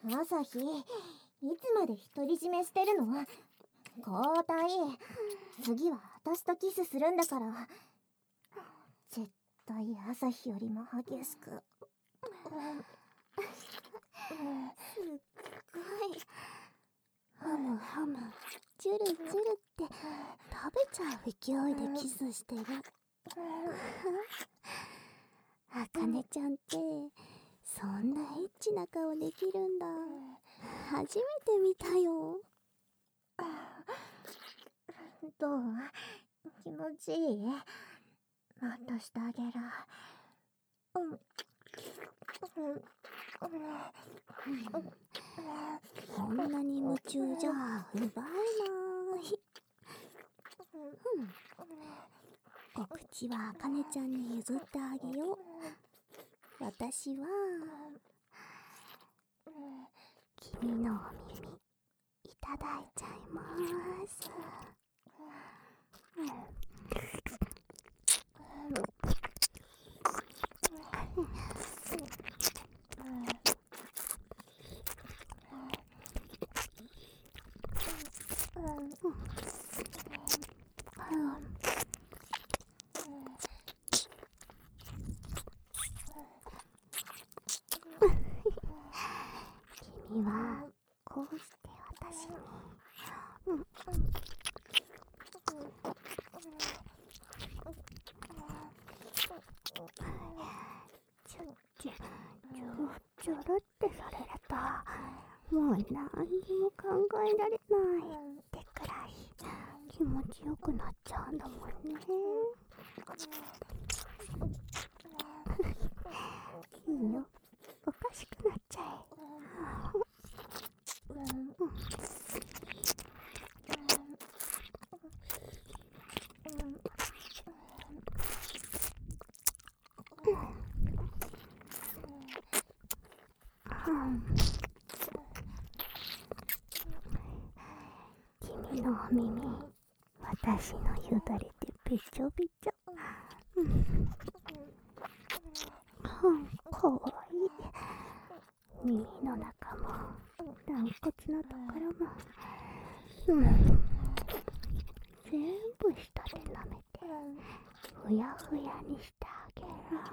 朝日、いつまで独り占めしてるの？交代。次は私とキスするんだから。絶対朝日よりも激しく。すっごい。 ハムハム、チュルチュルって食べちゃう勢いでキスしてる。あかねちゃんってそんなエッチな顔できるんだ。初めて見たよ。 どう？気持ちいい？もっとしてあげる。 こんなに夢中じゃ奪えない。お口はあかねちゃんに譲ってあげよう。私は君のお耳いただいちゃいます。君はこうして私にちょろってされるともう何にも考えられないってくらい気持ちよくなっちゃうんだもんね。いいよ、おかしくなっちゃえ。君のお耳、私のよだれでべちょべちょ。かわいい。耳の中も軟骨のところも、全部舌で舐めてふやふやにしてあげる。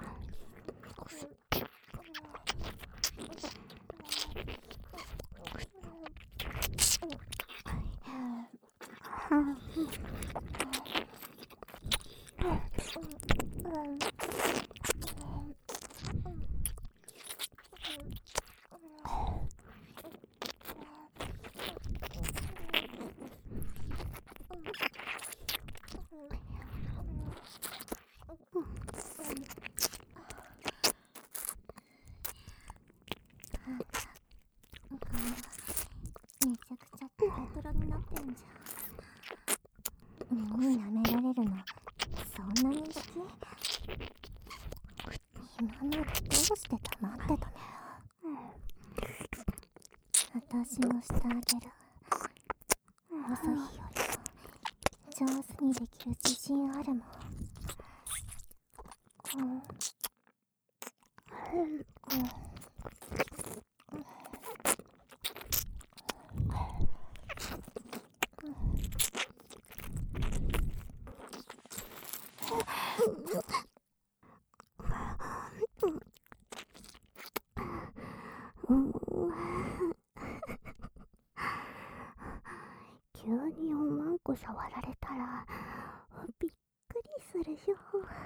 めちゃくちゃトロトロになってんじゃん。耳舐められるのそんなに好き？今までどうして黙ってたのよ。私もしてあげる。朝日よりも上手にできる自信あるもん。 急におまんこ触られたらびっくりするよ。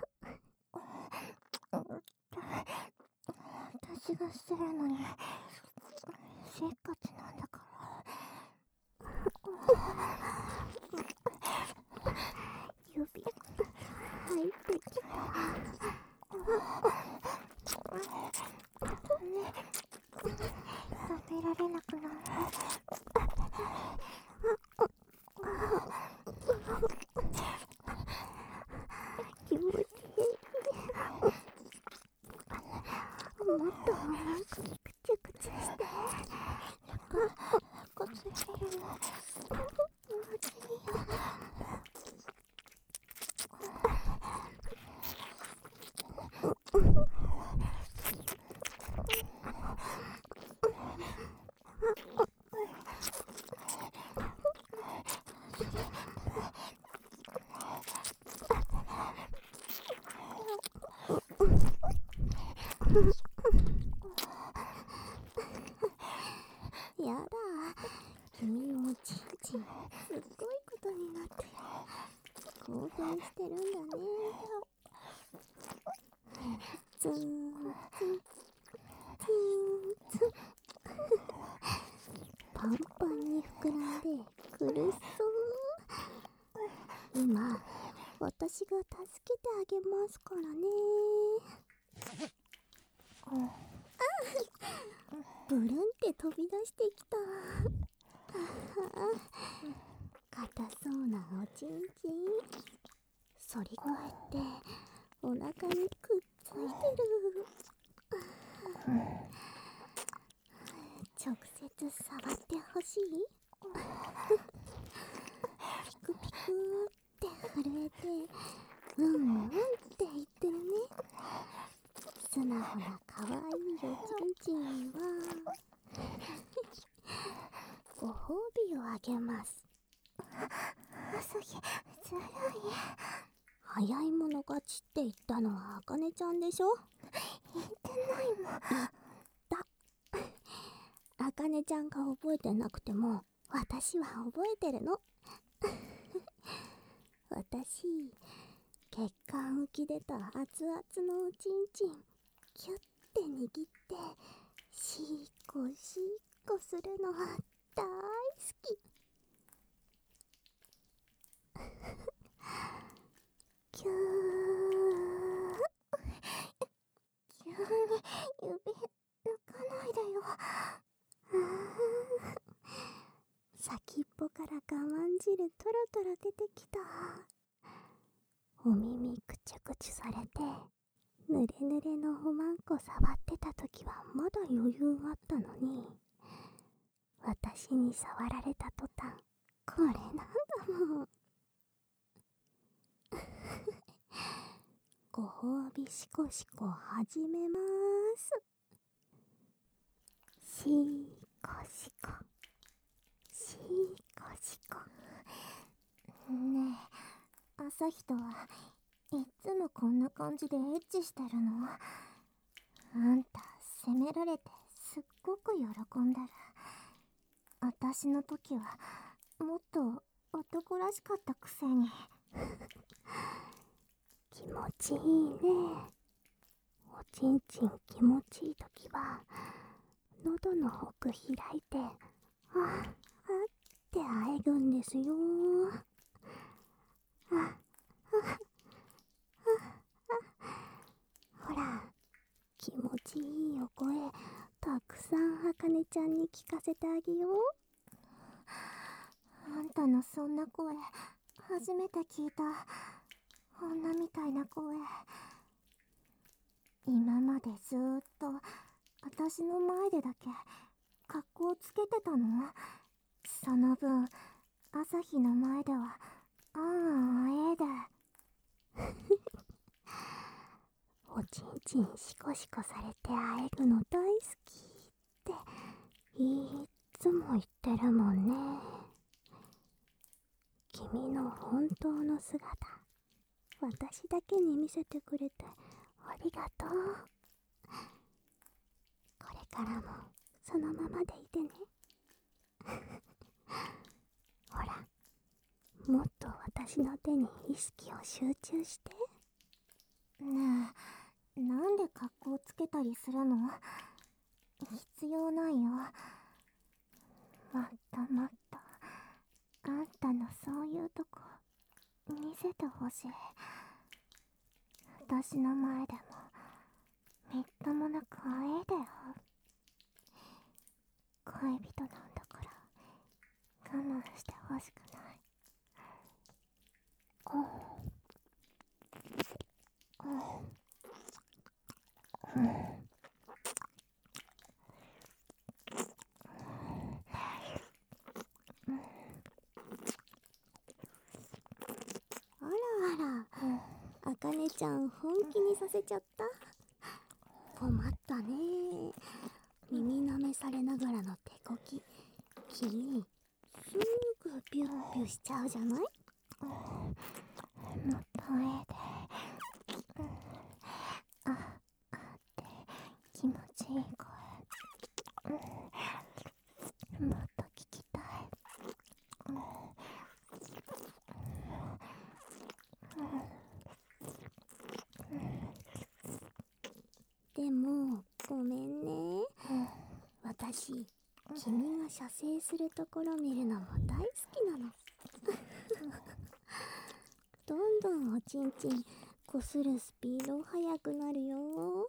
私がしてるのにせっかちなんだから。 指入ってきた。 食べられなくなる。 気持ちいい。もっとくちゅくちゅして。 こついてるの気持ちいいよ。 やだ、君もちんちんすっごいことになって興奮してるんだね。ツンツンツンツンパンパンに膨らんで苦しそう。今私が助けてあげますからね。ブルンって飛び出してきた。硬そうなおちんちん、反り返ってお腹にくっついてる。直接触ってほしい？ピクピクって震えてうんうんって言ってるね。素直な可愛いおちんちんにはご褒美をあげます。 朝日、ずるい。 早い者勝ちって言ったのはあかねちゃんでしょ。 言ってないもん。 言った。あかねちゃんが覚えてなくても私は覚えてるの。私、血管浮き出た熱々のおちんちんキュッて握ってしっこしっこするのは大好き。キュー。 急に指抜かないでよ。 先っぽから我慢汁トロトロ出てきた。お耳くちゅくちゅされてぬれぬれのおまんこ触ってた時はまだ余裕あったのに、私に触られた途端これなんだもん。ご褒美シコシコ始めまーす。シコシコシコシコ。 ねえ、朝日とはいっつもこんな感じでエッチしてるの？あんた責められてすっごく喜んでる。私の時はもっと男らしかったくせに。 気持ちいいね。おちんちん気持ちいいときは喉の奥開いてあってあえぐんですよ。ほら、気持ちいいお声たくさんあかねちゃんに聞かせてあげよう。 あんたのそんな声初めて聞いた。女みたいな声。今までずーっと私の前でだけ格好つけてたの？その分朝日の前ではああええで。 おちんちんシコシコされてあえぐの大好きっていっつも言ってるもんね。君の本当の姿、私だけに見せてくれてありがとう。これからもそのままでいてね。ほら、もっと私の手に意識を集中して。 ねえ、なんで格好つけたりするの？必要ないよ。もっともっとあんたのそういうとこ見せてほしい。私の前でもみっともなくあえいでよ。恋人なんだから我慢してほしくない。 あらあら、あかねちゃん本気にさせちゃった。困ったね。 耳舐めされながらの手こき、君すぐピュッピュしちゃうじゃない？ もっと上でって気持ちいい声、もっと聞きたい。 でもごめんね、私君が射精するところ見るのも大好きなの。どんどんおちんちんこするスピード速くなるよ。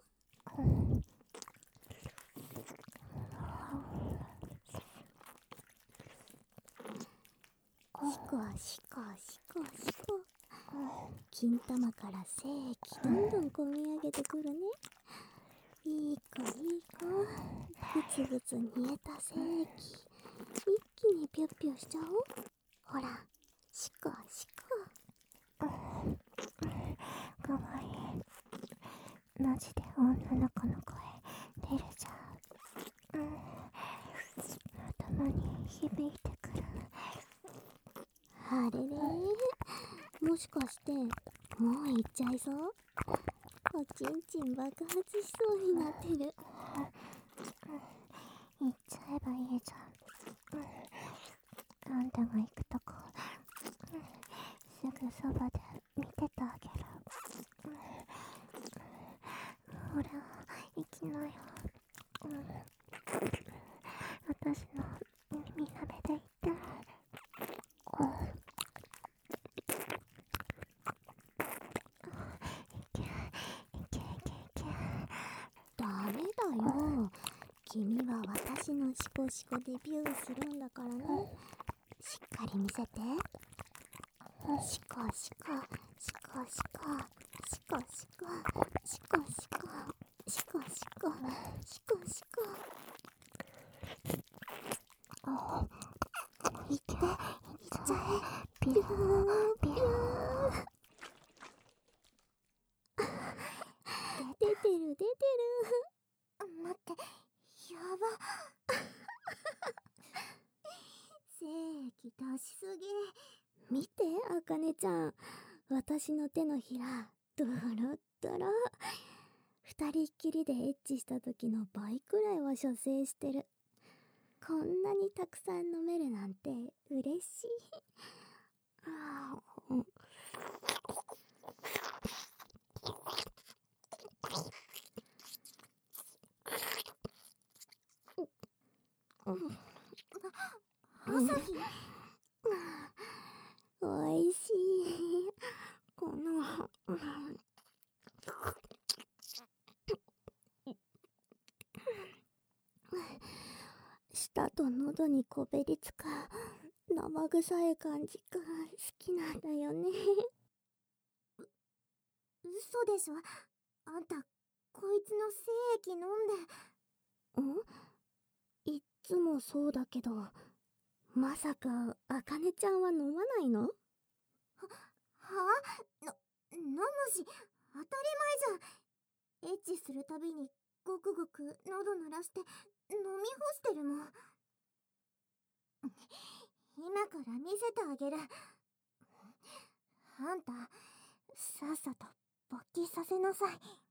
シコシコシコシコ、金玉から精液どんどんこみ上げてくるね。いい子いい子、ぐつぐつ煮えた精液一気にピュッピュしちゃおう。ほら、シコシコ。 かわいい。マジで女の子の声出るじゃん。頭に響いてくる。 あれれ、もしかしてもう行っちゃいそう？おちんちん爆発しそうになってる。 行っちゃえばいいじゃん。あんたが行くとこすぐそばで見ててあげる。ほら行きなよ。私の耳舐めで行って。 ダメだよ、君は私のシコシコでビューするんだからね。しっかり見せて。シコシコシコシコシコシコシコシコシコシコシコシコ。いっていっちゃえ。ビュービュー。出てる出てる。 待って、やば。 精液出しすぎ。見て、あかねちゃん、私の手のひらドロッドロ。二人っきりでエッチした時の倍くらいは射精してる。こんなにたくさん飲めるなんて嬉しい。 朝日、 おいしい。この舌と喉にこべりつく生臭い感じが好きなんだよね。 嘘でしょ。あんたこいつの精液飲んで。 いっつもそうだけど、まさかあかねちゃんは飲まないの？ は飲むし当たり前じゃん。エッチするたびにごくごく喉鳴らして飲み干してるもん。今から見せてあげる。あんたさっさと勃起させなさい。